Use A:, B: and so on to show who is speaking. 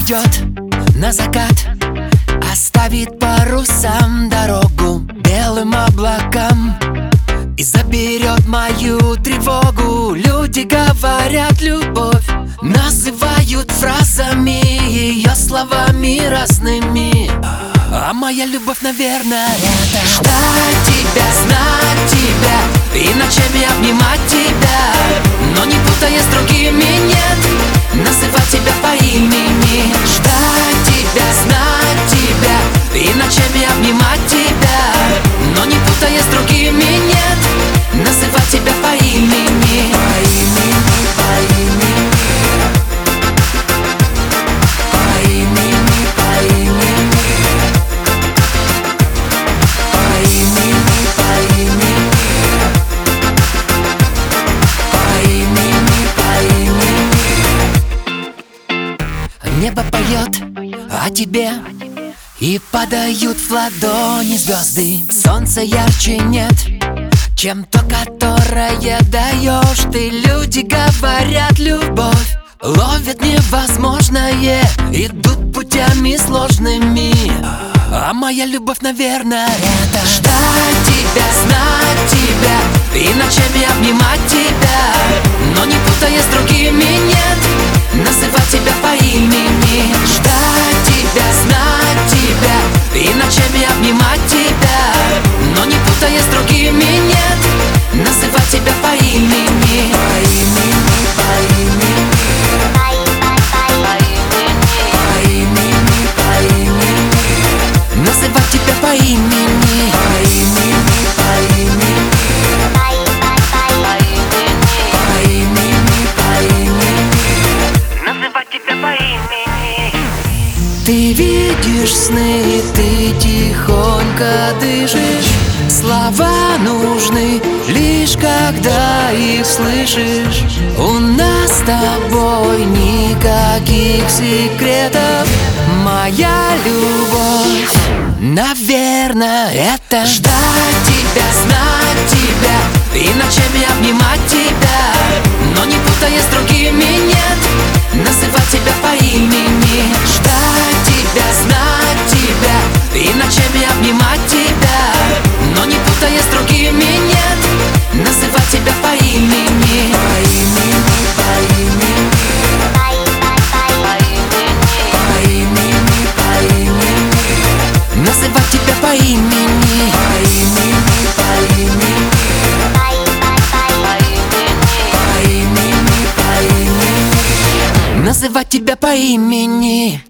A: уйдет на закат, оставит парусам дорогу белым облакам и заберет мою тревогу. Люди говорят любовь, называют фразами, ее словами разными. А моя любовь, наверное, это ждать тебя, знать тебя и ночами обнимать тебя, но не путая с другими, нет, называть тебя по имени. Ждать тебя, знать тебя и ночами обнимать тебя, но не путая с другими, нет, называть тебя по имени. По имени, по имени, по имени, по имени, по имени, по имени, по имени, по имени. Небо поет о тебе, и падают в ладони звезды. Солнца ярче нет, чем то, которое даешь ты. Люди говорят, любовь ловит невозможное, идут путями сложными. А моя любовь, наверное, это ждать тебя, знать тебя и ночами обнимать тебя, но не путая с другими, нет, называть тебя по имени. Ждать тебя, знать тебя и ночами обнимать тебя, но не путая с другими, нет, называть тебя по имени. По имени, по имени, по имени, по имени, называть тебя по имени. По имени, по имени, по имени, по имени, называть тебя по имени. Ты видишь сны, ты тихонько дышишь. Слова нужны лишь когда их слышишь. У нас с тобой никаких секретов. Моя любовь, наверное, это ждать тебя, знать тебя и ночами обнимать тебя, но не путая с другими, нет, называть тебя по имени. Ждать тебя, знать тебя и ночами обнимать тебя, но не путая с другими, нет, называть тебя по имени. По имени, по имени, по имени, по имени, называть тебя по имени. По имени, по имени, по имени, по имени, называть тебя по имени.